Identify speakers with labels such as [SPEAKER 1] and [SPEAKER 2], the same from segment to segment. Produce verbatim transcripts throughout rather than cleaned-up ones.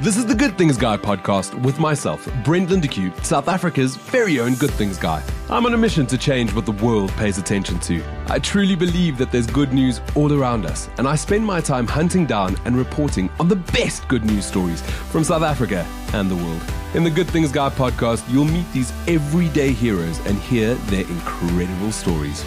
[SPEAKER 1] This is the Good Things Guy podcast with myself, Brent Lindeque, South Africa's very own Good Things Guy. I'm on a mission to change what the world pays attention to. I truly believe that there's good news all around us, and I spend my time hunting down and reporting on the best good news stories from South Africa and the world. In the Good Things Guy podcast, you'll meet these everyday heroes and hear their incredible stories.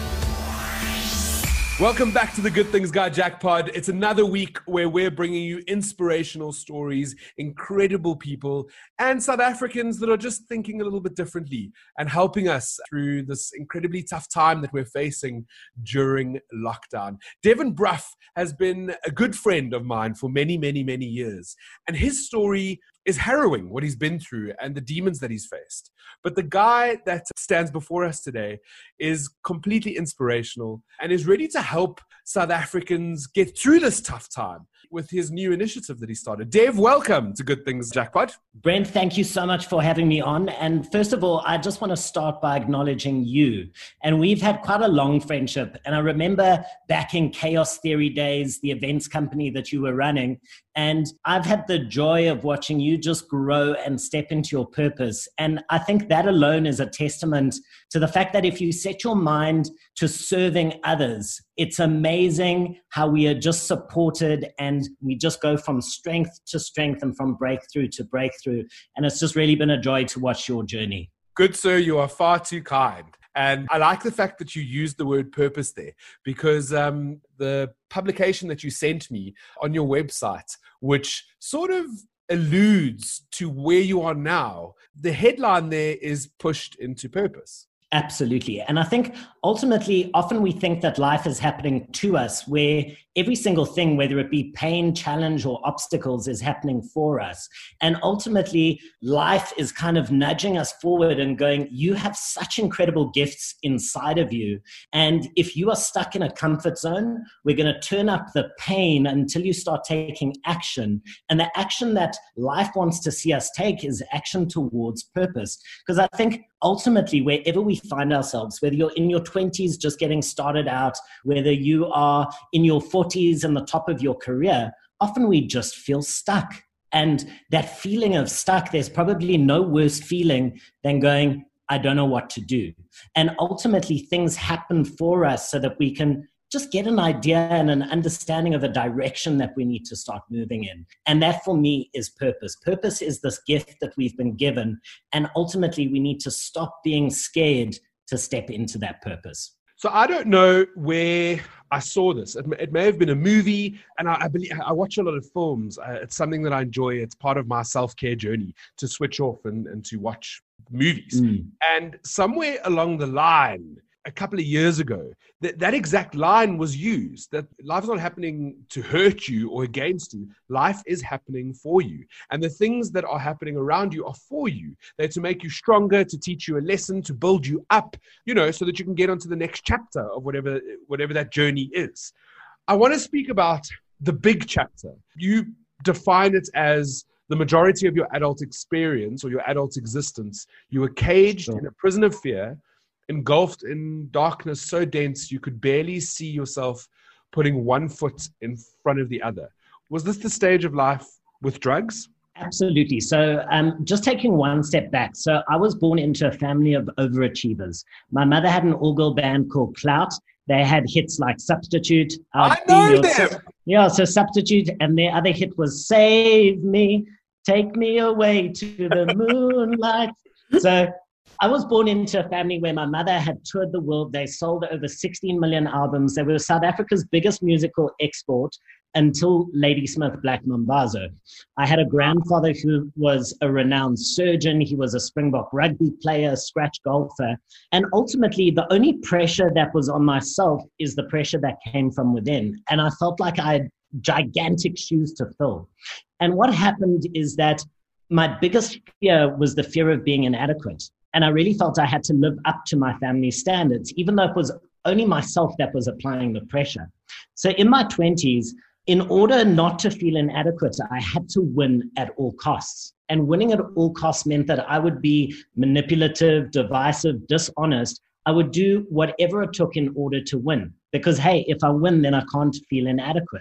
[SPEAKER 1] Welcome back to the Good Things Guy Jackpot. It's another week where we're bringing you inspirational stories, incredible people, and South Africans that are just thinking a little bit differently and helping us through this incredibly tough time that we're facing during lockdown. Devin Brough has been a good friend of mine for many, many, many years. And his story is harrowing, what he's been through and the demons that he's faced. But the guy that stands before us today is completely inspirational and is ready to help South Africans get through this tough time with his new initiative that he started. Dev, welcome to Good Things Jackpot.
[SPEAKER 2] Brent, thank you so much for having me on. And first of all, I just want to start by acknowledging you. And we've had quite a long friendship. And I remember back in Chaos Theory days, the events company that you were running, and I've had the joy of watching you just grow and step into your purpose. And I think that alone is a testament to the fact that if you set your mind to serving others, it's amazing how we are just supported and we just go from strength to strength and from breakthrough to breakthrough. And it's just really been a joy to watch your journey.
[SPEAKER 1] Good, sir. You are far too kind. And I like the fact that you used the word purpose there, because um, the publication that you sent me on your website, which sort of alludes to where you are now, the headline there is pushed into purpose.
[SPEAKER 2] Absolutely. And I think ultimately, often we think that life is happening to us, where every single thing, whether it be pain, challenge, or obstacles, is happening for us. And ultimately, life is kind of nudging us forward and going, you have such incredible gifts inside of you. And if you are stuck in a comfort zone, we're going to turn up the pain until you start taking action. And the action that life wants to see us take is action towards purpose. Because I think ultimately, wherever we find ourselves, whether you're in your twenties just getting started out, whether you are in your forties and the top of your career, often we just feel stuck. And that feeling of stuck, there's probably no worse feeling than going, I don't know what to do. And ultimately, things happen for us so that we can just get an idea and an understanding of a direction that we need to start moving in. And that for me is purpose. Purpose is this gift that we've been given. And ultimately, we need to stop being scared to step into that purpose.
[SPEAKER 1] So I don't know where I saw this. It may, it may have been a movie, and I, I believe I watch a lot of films. Uh, it's something that I enjoy. It's part of my self-care journey to switch off and, and to watch movies. Mm. And somewhere along the line, a couple of years ago, that, that exact line was used, that life is not happening to hurt you or against you. Life is happening for you. And the things that are happening around you are for you. They're to make you stronger, to teach you a lesson, to build you up, you know, so that you can get onto the next chapter of whatever, whatever that journey is. I want to speak about the big chapter. You define it as the majority of your adult experience or your adult existence. You were caged sure. in a prison of fear, engulfed in darkness so dense you could barely see yourself putting one foot in front of the other. Was this the stage of life with drugs?
[SPEAKER 2] Absolutely. So um, just taking one step back. So I was born into a family of overachievers. My mother had an all-girl band called Clout. They had hits like Substitute.
[SPEAKER 1] I know them!
[SPEAKER 2] So, yeah, so Substitute. And their other hit was Save Me, Take Me Away to the Moonlight. So I was born into a family where my mother had toured the world. They sold over sixteen million albums. They were South Africa's biggest musical export until Ladysmith Black Mambazo. I had a grandfather who was a renowned surgeon. He was a Springbok rugby player, scratch golfer. And ultimately, the only pressure that was on myself is the pressure that came from within. And I felt like I had gigantic shoes to fill. And what happened is that my biggest fear was the fear of being inadequate. And I really felt I had to live up to my family standards, even though it was only myself that was applying the pressure. So in my twenties, in order not to feel inadequate, I had to win at all costs. And winning at all costs meant that I would be manipulative, divisive, dishonest. I would do whatever it took in order to win. Because, hey, if I win, then I can't feel inadequate.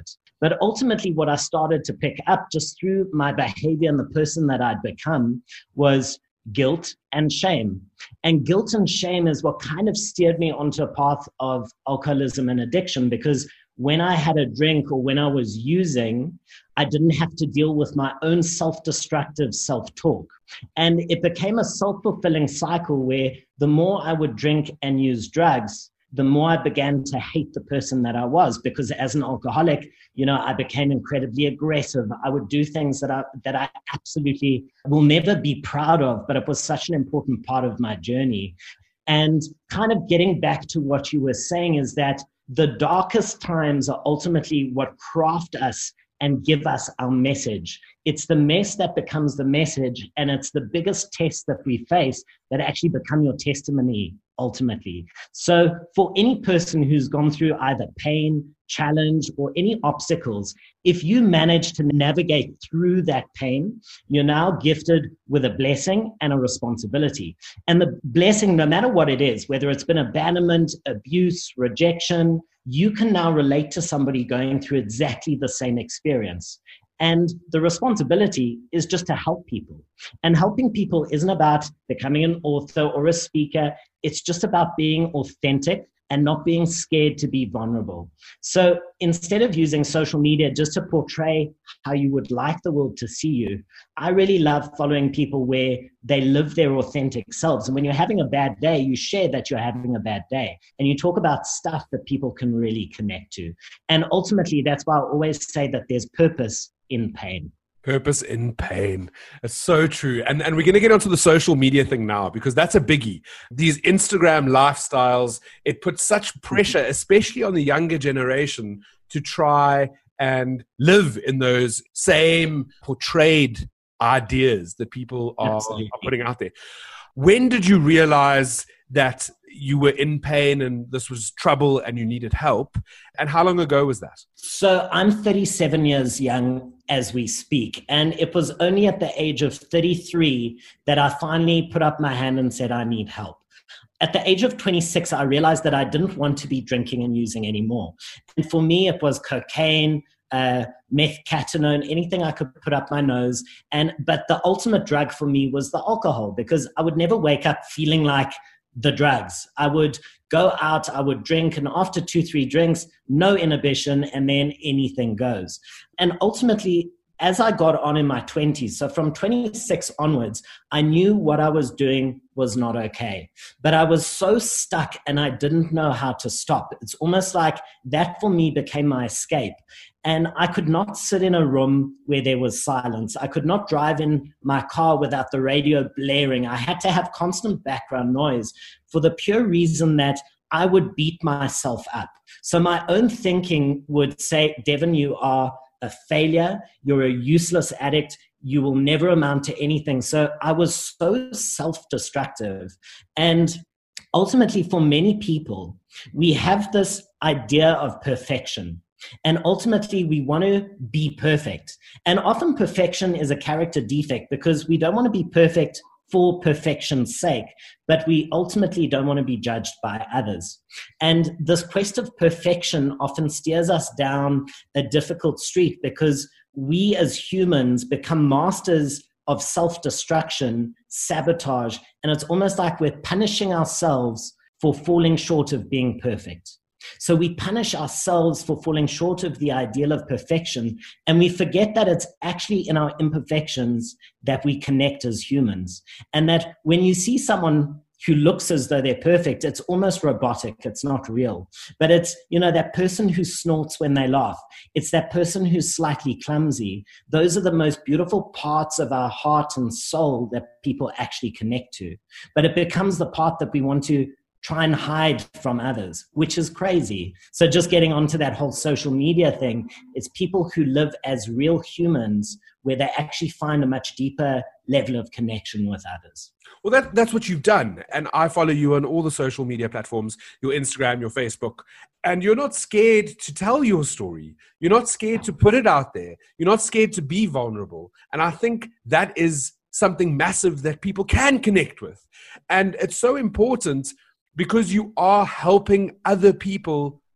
[SPEAKER 2] But ultimately, what I started to pick up just through my behavior and the person that I'd become was guilt and shame. And guilt and shame is what kind of steered me onto a path of alcoholism and addiction, because when I had a drink or when I was using, I didn't have to deal with my own self-destructive self-talk. And it became a self-fulfilling cycle where the more I would drink and use drugs, the more I began to hate the person that I was, because as an alcoholic, you know, I became incredibly aggressive. I would do things that I, that I absolutely will never be proud of, but it was such an important part of my journey. And kind of getting back to what you were saying is that the darkest times are ultimately what craft us and give us our message. It's the mess that becomes the message, and it's the biggest test that we face that actually become your testimony ultimately. So for any person who's gone through either pain, challenge, or any obstacles, if you manage to navigate through that pain, you're now gifted with a blessing and a responsibility. And the blessing, no matter what it is, whether it's been abandonment, abuse, rejection, you can now relate to somebody going through exactly the same experience. And the responsibility is just to help people. And helping people isn't about becoming an author or a speaker. It's just about being authentic and not being scared to be vulnerable. So instead of using social media just to portray how you would like the world to see you, I really love following people where they live their authentic selves. And when you're having a bad day, you share that you're having a bad day. And you talk about stuff that people can really connect to. And ultimately, that's why I always say that there's purpose in pain.
[SPEAKER 1] Purpose in pain. It's so true. And and we're going to get onto the social media thing now, because that's a biggie. These Instagram lifestyles, it puts such pressure, especially on the younger generation, to try and live in those same portrayed ideas that people are, are putting out there. When did you realize that you were in pain and this was trouble and you needed help? And how long ago was that?
[SPEAKER 2] So I'm thirty-seven years young as we speak. And it was only at the age of thirty-three that I finally put up my hand and said, I need help. At the age of twenty-six, I realized that I didn't want to be drinking and using anymore. And for me, it was cocaine, uh, methcatinone, anything I could put up my nose. And but the ultimate drug for me was the alcohol, because I would never wake up feeling like the drugs. I would go out, I would drink, and after two, three drinks, no inhibition, and then anything goes. And ultimately, as I got on in my twenties, so from twenty-six onwards, I knew what I was doing was not okay. But I was so stuck and I didn't know how to stop. It's almost like that for me became my escape. And I could not sit in a room where there was silence. I could not drive in my car without the radio blaring. I had to have constant background noise for the pure reason that I would beat myself up. So my own thinking would say, Devin, you are a failure. You're a useless addict. You will never amount to anything. So I was so self-destructive. And ultimately, for many people, we have this idea of perfection. And ultimately, we want to be perfect. And often perfection is a character defect, because we don't want to be perfect for perfection's sake, but we ultimately don't want to be judged by others. And this quest of perfection often steers us down a difficult street, because we as humans become masters of self-destruction, sabotage, and it's almost like we're punishing ourselves for falling short of being perfect. So we punish ourselves for falling short of the ideal of perfection, and we forget that it's actually in our imperfections that we connect as humans. And that when you see someone who looks as though they're perfect, it's almost robotic. It's not real. But it's, you know, that person who snorts when they laugh. It's that person who's slightly clumsy. Those are the most beautiful parts of our heart and soul that people actually connect to. But it becomes the part that we want to try and hide from others, which is crazy. So just getting onto that whole social media thing, it's people who live as real humans where they actually find a much deeper level of connection with others.
[SPEAKER 1] Well, that, that's what you've done. And I follow you on all the social media platforms, your Instagram, your Facebook, and you're not scared to tell your story. You're not scared to put it out there. You're not scared to be vulnerable. And I think that is something massive that people can connect with. And it's so important, because you are helping other people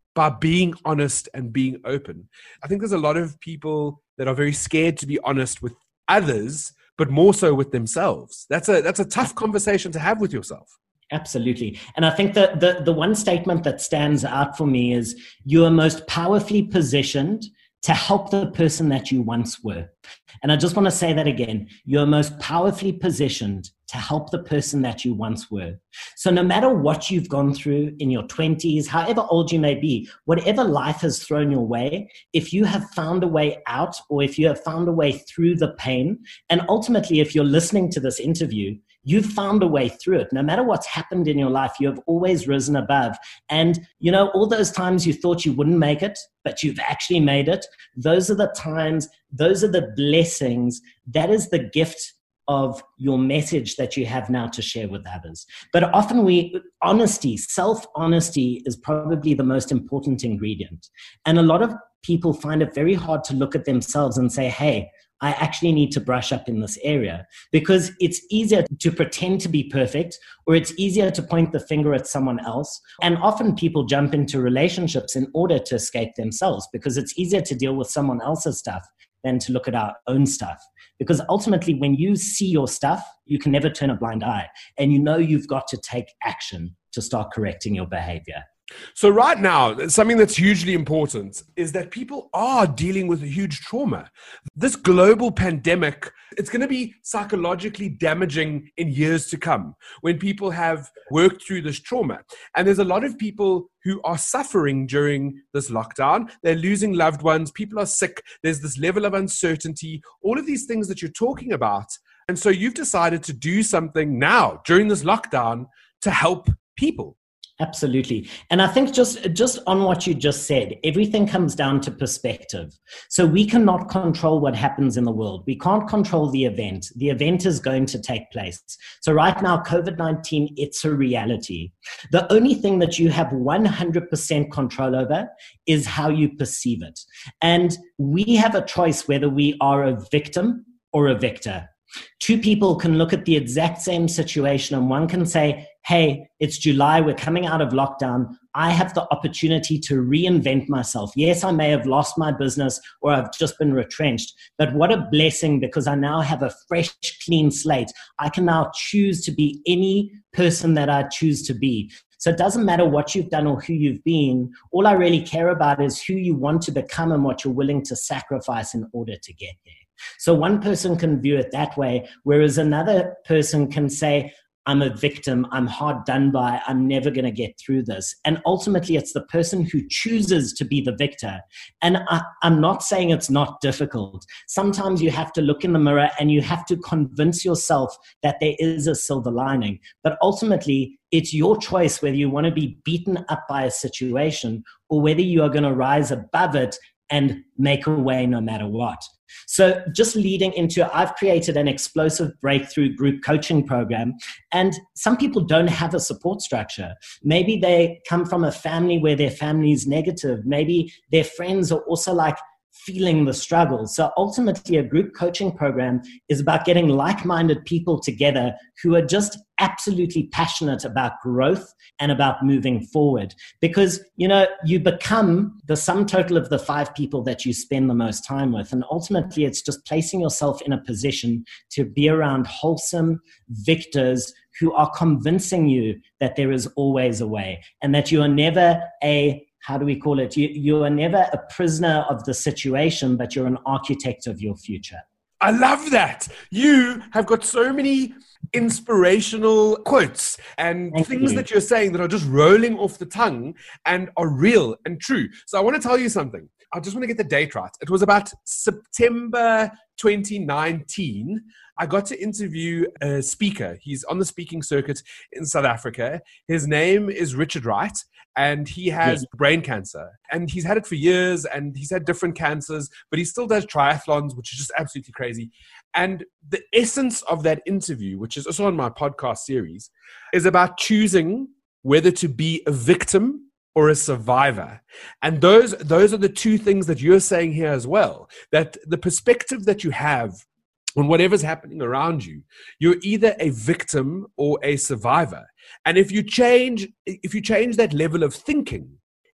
[SPEAKER 1] by being honest and being open. I think there's a lot of people that are very scared to be honest with others, but more so with themselves. That's a that's a tough conversation to have with yourself.
[SPEAKER 2] Absolutely. And I think that the, the one statement that stands out for me is you are most powerfully positioned to help the person that you once were. And I just want to say that again. You're most powerfully positioned to help the person that you once were. So no matter what you've gone through in your twenties, however old you may be, whatever life has thrown your way, if you have found a way out, or if you have found a way through the pain, and ultimately if you're listening to this interview, you've found a way through it. No matter what's happened in your life, you have always risen above. And, you know, all those times you thought you wouldn't make it, but you've actually made it. Those are the times, those are the blessings. That is the gift of your message that you have now to share with others. But often we, honesty, self-honesty is probably the most important ingredient. And a lot of people find it very hard to look at themselves and say, hey, I actually need to brush up in this area, because it's easier to pretend to be perfect, or it's easier to point the finger at someone else. And often people jump into relationships in order to escape themselves, because it's easier to deal with someone else's stuff than to look at our own stuff. Because ultimately, when you see your stuff, you can never turn a blind eye, and you know you've got to take action to start correcting your behavior.
[SPEAKER 1] So right now, something that's hugely important is that people are dealing with a huge trauma. This global pandemic, it's going to be psychologically damaging in years to come when people have worked through this trauma. And there's a lot of people who are suffering during this lockdown. They're losing loved ones. People are sick. There's this level of uncertainty, all of these things that you're talking about. And so you've decided to do something now during this lockdown to help people.
[SPEAKER 2] Absolutely. And I think just, just on what you just said, everything comes down to perspective. So we cannot control what happens in the world. We can't control the event. The event is going to take place. So right now, COVID nineteen, it's a reality. The only thing that you have one hundred percent control over is how you perceive it. And we have a choice whether we are a victim or a victor. Two people can look at the exact same situation, and one can say, hey, it's July, we're coming out of lockdown. I have the opportunity to reinvent myself. Yes, I may have lost my business or I've just been retrenched, but what a blessing, because I now have a fresh, clean slate. I can now choose to be any person that I choose to be. So it doesn't matter what you've done or who you've been. All I really care about is who you want to become and what you're willing to sacrifice in order to get there. So one person can view it that way, whereas another person can say, I'm a victim, I'm hard done by, I'm never going to get through this. And ultimately, it's the person who chooses to be the victor. And I, I'm not saying it's not difficult. Sometimes you have to look in the mirror and you have to convince yourself that there is a silver lining. But ultimately, it's your choice whether you want to be beaten up by a situation or whether you are going to rise above it and make a way no matter what. So just leading into, I've created an explosive breakthrough group coaching program, and some people don't have a support structure. Maybe they come from a family where their family is negative. Maybe their friends are also like feeling the struggle. So ultimately, a group coaching program is about getting like-minded people together who are just absolutely passionate about growth and about moving forward. Because, you know, you become the sum total of the five people that you spend the most time with. And ultimately, it's just placing yourself in a position to be around wholesome victors who are convincing you that there is always a way and that you are never a How do we call it? You, you are never a prisoner of the situation, but you're an architect of your future.
[SPEAKER 1] I love that. You have got so many inspirational quotes and Thank things you. that you're saying that are just rolling off the tongue and are real and true. So I want to tell you something. I just want to get the date right. It was about September twenty nineteen. I got to interview a speaker. He's on the speaking circuit in South Africa. His name is Richard Wright, and he has yes. brain cancer. And he's had it for years, and he's had different cancers, but he still does triathlons, which is just absolutely crazy. And the essence of that interview, which is also on my podcast series, is about choosing whether to be a victim or a survivor. And those, those are the two things that you're saying here as well, that the perspective that you have on whatever's happening around you, you're either a victim or a survivor. And if you change, if you change that level of thinking,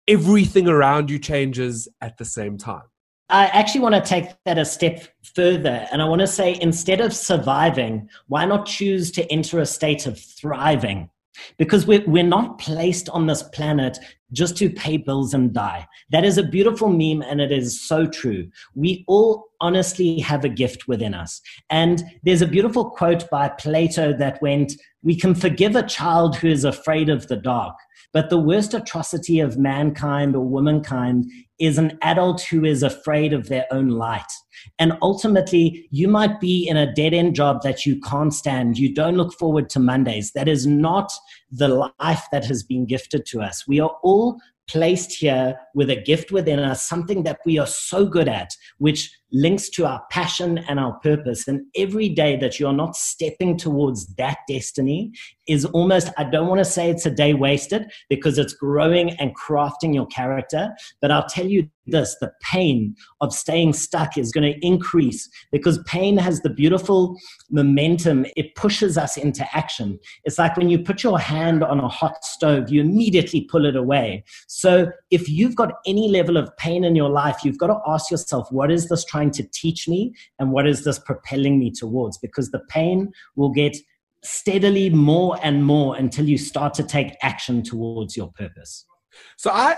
[SPEAKER 1] everything around you changes at the same time.
[SPEAKER 2] I actually want to take that a step further. And I want to say, instead of surviving, why not choose to enter a state of thriving? Because we're, we're not placed on this planet just to pay bills and die. That is a beautiful meme, and it is so true. We all honestly have a gift within us. And there's a beautiful quote by Plato that went, "We can forgive a child who is afraid of the dark, but the worst atrocity of mankind or womankind is an adult who is afraid of their own light." And ultimately, you might be in a dead-end job that you can't stand. You don't look forward to Mondays. That is not the life that has been gifted to us. We are all placed here with a gift within us, something that we are so good at, which links to our passion and our purpose. And every day that you're not stepping towards that destiny is almost, I don't want to say it's a day wasted, because it's growing and crafting your character. But I'll tell you this, the pain of staying stuck is going to increase, because pain has the beautiful momentum. It pushes us into action. It's like when you put your hand on a hot stove, you immediately pull it away. So if you've got any level of pain in your life, you've got to ask yourself, what is this trying to teach me? And what is this propelling me towards? Because the pain will get steadily more and more until you start to take action towards your purpose.
[SPEAKER 1] So I,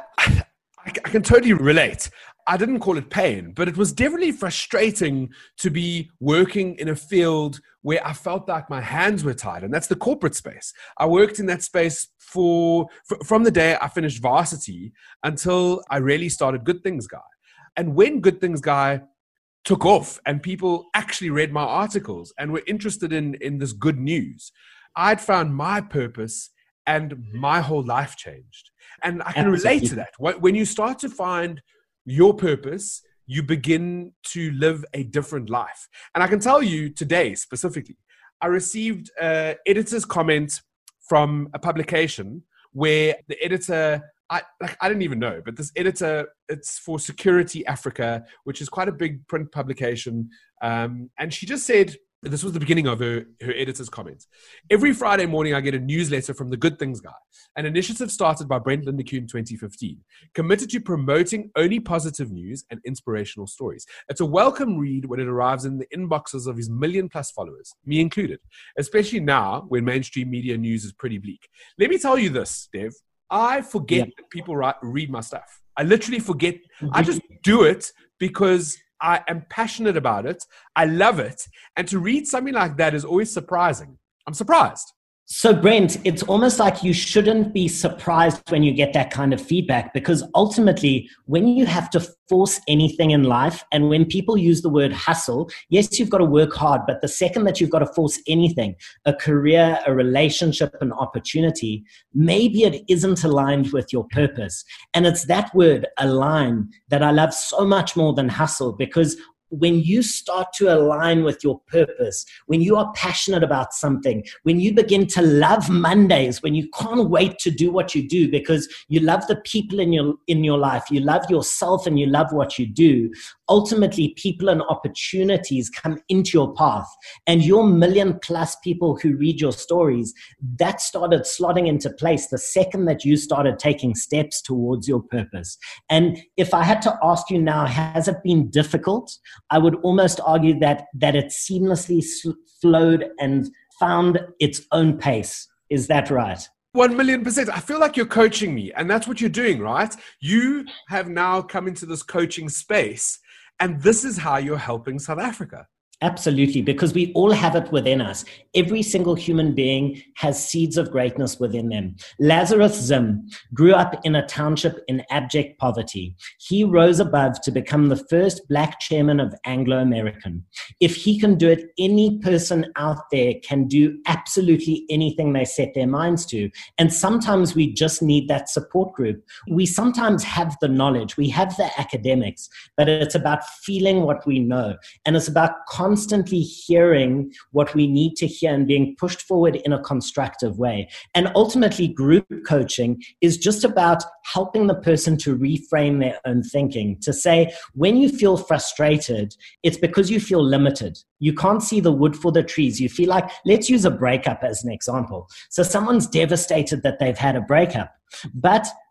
[SPEAKER 1] I can totally relate. I didn't call it pain, but it was definitely frustrating to be working in a field where I felt like my hands were tied, and that's the corporate space. I worked in that space for from the day I finished varsity until I really started Good Things Guy. And when Good Things Guy took off and people actually read my articles and were interested in, in this good news, I'd found my purpose and my whole life changed. And I can Absolutely. relate to that. When you start to find your purpose, you begin to live a different life. And I can tell you today specifically, I received an editor's comment from a publication where the editor, I like I didn't even know, but this editor, it's for Security Africa, which is quite a big print publication. Um, and she just said, this was the beginning of her, her editor's comments. "Every Friday morning, I get a newsletter from the Good Things Guy, an initiative started by Brent Lindeque in twenty fifteen, committed to promoting only positive news and inspirational stories. It's a welcome read when it arrives in the inboxes of his million plus followers, me included, especially now when mainstream media news is pretty bleak. Let me tell you this, Dev, I forget yeah. that people write, read my stuff. I literally forget. I just do it because I am passionate about it. I love it. And to read something like that is always surprising. I'm surprised.
[SPEAKER 2] So Brent, it's almost like you shouldn't be surprised when you get that kind of feedback, because ultimately when you have to force anything in life, and when people use the word hustle, yes, you've got to work hard, but the second that you've got to force anything, a career, a relationship, an opportunity, maybe it isn't aligned with your purpose. And it's that word, align, that I love so much more than hustle, because when you start to align with your purpose, when you are passionate about something, when you begin to love Mondays, when you can't wait to do what you do because you love the people in your in your life, you love yourself and you love what you do, ultimately people and opportunities come into your path. And your million plus people who read your stories, that started slotting into place the second that you started taking steps towards your purpose. And if I had to ask you now, has it been difficult? I would almost argue that that it seamlessly flowed and found its own pace. Is that right?
[SPEAKER 1] One million percent. I feel like you're coaching me, and that's what you're doing, right? You have now come into this coaching space, and this is how you're helping South Africa.
[SPEAKER 2] Absolutely, because we all have it within us. Every single human being has seeds of greatness within them. Lazarus Zim grew up in a township in abject poverty. He rose above to become the first black chairman of Anglo American. If he can do it, any person out there can do absolutely anything they set their minds to. And sometimes we just need that support group. We sometimes have the knowledge, we have the academics, but it's about feeling what we know. And it's about constantly hearing what we need to hear and being pushed forward in a constructive way. And ultimately, group coaching is just about helping the person to reframe their own thinking, to say, when you feel frustrated, it's because you feel limited. You can't see the wood for the trees. You feel like, let's use a breakup as an example. So someone's devastated that they've had a breakup, but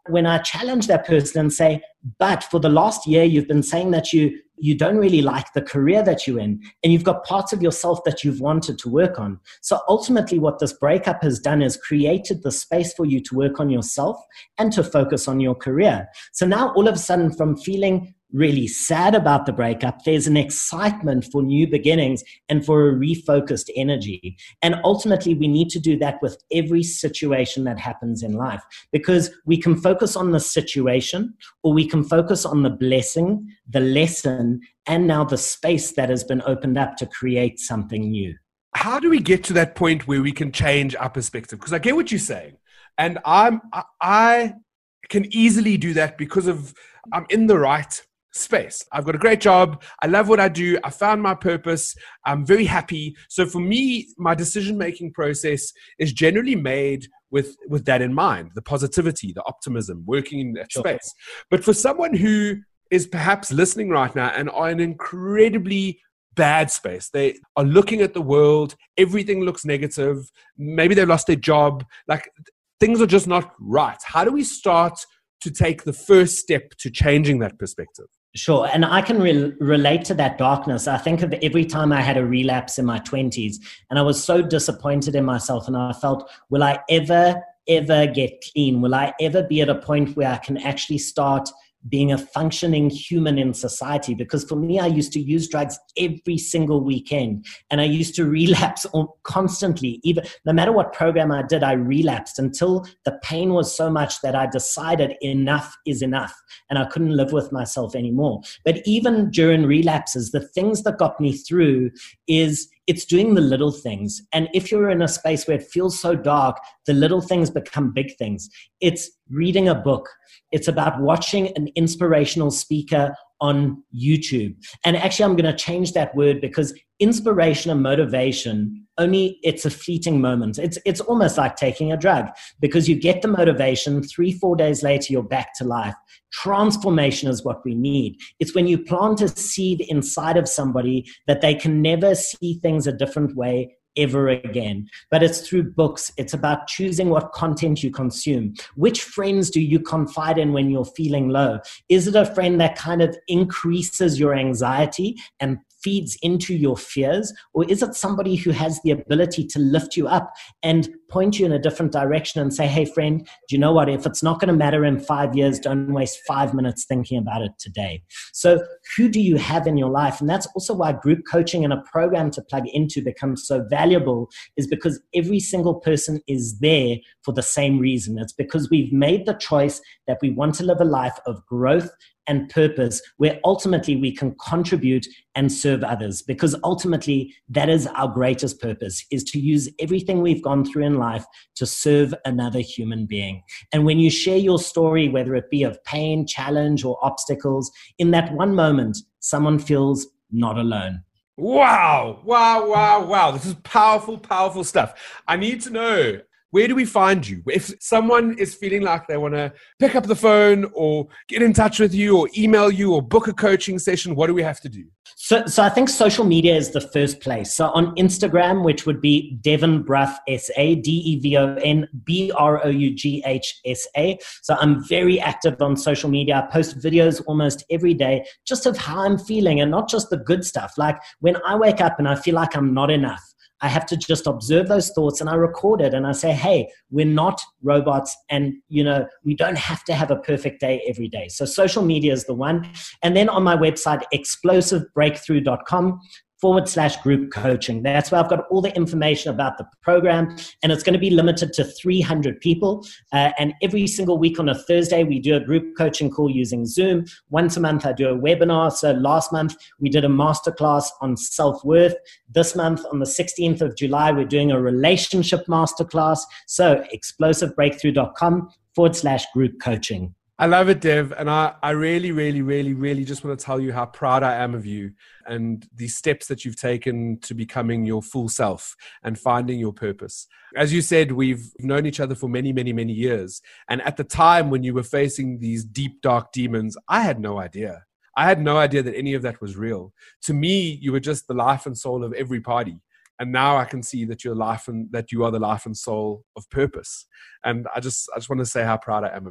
[SPEAKER 2] when I challenge that person and say, but for the last year, you've been saying that you you don't really like the career that you're in, and you've got parts of yourself that you've wanted to work on. So ultimately what this breakup has done is created the space for you to work on yourself and to focus on your career. So now all of a sudden, from feeling really sad about the breakup, there's an excitement for new beginnings and for a refocused energy. And ultimately, we need to do that with every situation that happens in life, because we can focus on the situation, or we can focus on the blessing, the lesson, and now the space that has been opened up to create something new.
[SPEAKER 1] How do we get to that point where we can change our perspective? Because I get what you're saying. And I'm, I, I can easily do that because of I'm in the right space. I've got a great job. I love what I do. I found my purpose. I'm very happy. So for me, my decision-making process is generally made with, with that in mind, the positivity, the optimism, working in that
[SPEAKER 2] Sure.
[SPEAKER 1] space. But for someone who is perhaps listening right now and are in an incredibly bad space, they are looking at the world, everything looks negative, maybe they've lost their job, like things are just not right. How do we start to take the first step to changing that perspective?
[SPEAKER 2] Sure. And I can re- relate to that darkness. I think of every time I had a relapse in my twenties, and I was so disappointed in myself, and I felt, will I ever, ever get clean? Will I ever be at a point where I can actually start being a functioning human in society? Because for me, I used to use drugs every single weekend, and I used to relapse constantly. Even no matter what program I did, I relapsed until the pain was so much that I decided enough is enough, and I couldn't live with myself anymore. But even during relapses, the things that got me through is it's doing the little things. And if you're in a space where it feels so dark, the little things become big things. It's reading a book. It's about watching an inspirational speaker on YouTube. And actually, I'm going to change that word, because inspiration and motivation, only it's a fleeting moment. It's it's almost like taking a drug, because you get the motivation, three, four days later, you're back to life. Transformation is what we need. It's when you plant a seed inside of somebody that they can never see things a different way ever again. But it's through books. It's about choosing what content you consume. Which friends do you confide in when you're feeling low? Is it a friend that kind of increases your anxiety and feeds into your fears? Or is it somebody who has the ability to lift you up and point you in a different direction and say, hey, friend, do you know what? If it's not going to matter in five years, don't waste five minutes thinking about it today. So who do you have in your life? And that's also why group coaching and a program to plug into becomes so valuable, is because every single person is there for the same reason. It's because we've made the choice that we want to live a life of growth and purpose, where ultimately we can contribute and serve others, because ultimately that is our greatest purpose, is to use everything we've gone through in life to serve another human being. And when you share your story, whether it be of pain, challenge, or obstacles, in that one moment, someone feels not alone.
[SPEAKER 1] Wow, wow, wow, wow. This is powerful, powerful stuff. I need to know, where do we find you? If someone is feeling like they want to pick up the phone or get in touch with you or email you or book a coaching session, what do we have to do?
[SPEAKER 2] So, so I think social media is the first place. So on Instagram, which would be Devon Brough S A, D E V O N B R O U G H S A. So I'm very active on social media. I post videos almost every day just of how I'm feeling, and not just the good stuff. Like when I wake up and I feel like I'm not enough, I have to just observe those thoughts, and I record it, and I say, hey, we're not robots, and you know, we don't have to have a perfect day every day. So social media is the one. And then on my website, explosive breakthrough dot com forward slash group coaching. That's where I've got all the information about the program, and it's going to be limited to three hundred people. Uh, and every single week on a Thursday, we do a group coaching call using Zoom. Once a month, I do a webinar. So last month, we did a masterclass on self-worth. This month, on the sixteenth of July, we're doing a relationship masterclass. So explosive breakthrough dot com forward slash group coaching.
[SPEAKER 1] I love it, Dev. And I, I really, really, really, really just want to tell you how proud I am of you and the steps that you've taken to becoming your full self and finding your purpose. As you said, we've known each other for many, many, many years. And at the time when you were facing these deep, dark demons, I had no idea. I had no idea that any of that was real. To me, you were just the life and soul of every party. And now I can see that you're life and that you are the life and soul of purpose. And I just, I just want to say how proud I am of you.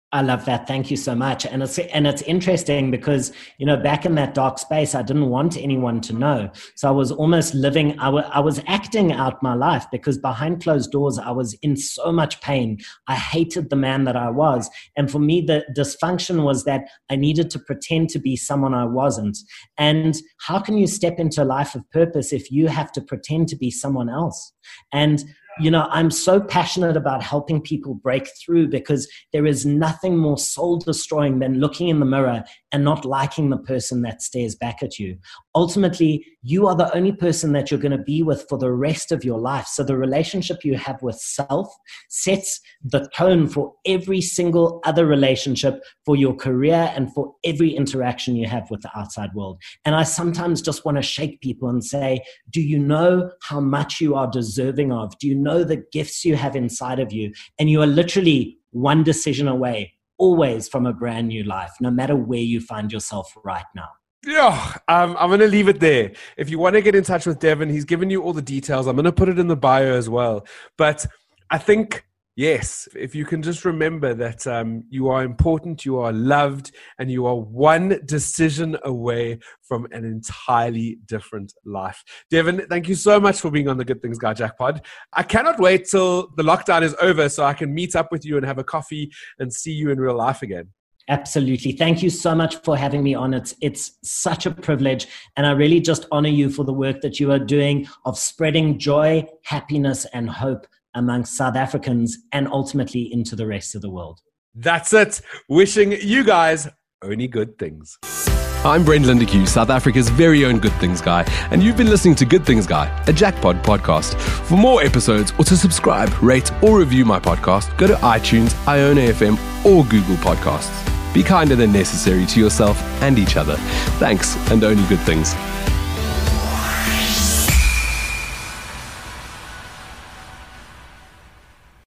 [SPEAKER 2] I love that. Thank you so much. And it's and it's interesting because, you know, back in that dark space, I didn't want anyone to know. So I was almost living, I, w- I was acting out my life because behind closed doors, I was in so much pain. I hated the man that I was. And for me, the dysfunction was that I needed to pretend to be someone I wasn't. And how can you step into a life of purpose if you have to pretend to be someone else? And you know, I'm so passionate about helping people break through because there is nothing more soul destroying than looking in the mirror and not liking the person that stares back at you. Ultimately, you are the only person that you're going to be with for the rest of your life. So the relationship you have with self sets the tone for every single other relationship, for your career, and for every interaction you have with the outside world. And I sometimes just want to shake people and say, do you know how much you are deserving of? Do you know the gifts you have inside of you? And you are literally one decision away, always, from a brand new life, no matter where you find yourself right now.
[SPEAKER 1] Yeah, um, I'm going to leave it there. If you want to get in touch with Devin, he's given you all the details. I'm going to put it in the bio as well. But I think, yes, if you can just remember that um, you are important, you are loved, and you are one decision away from an entirely different life. Devin, thank you so much for being on the Good Things Guy Jackpot. I cannot wait till the lockdown is over so I can meet up with you and have a coffee and see you in real life again.
[SPEAKER 2] Absolutely. Thank you so much for having me on. It's, it's such a privilege. And I really just honor you for the work that you are doing of spreading joy, happiness, and hope amongst South Africans and ultimately into the rest of the world.
[SPEAKER 1] That's it. Wishing you guys only good things.
[SPEAKER 3] I'm Brent Lindeque, South Africa's very own Good Things Guy, and you've been listening to Good Things Guy, a Jackpot podcast. For more episodes or to subscribe, rate, or review my podcast, go to iTunes, Iona F M, or Google Podcasts. Be kinder than necessary to yourself and each other. Thanks, and only good things.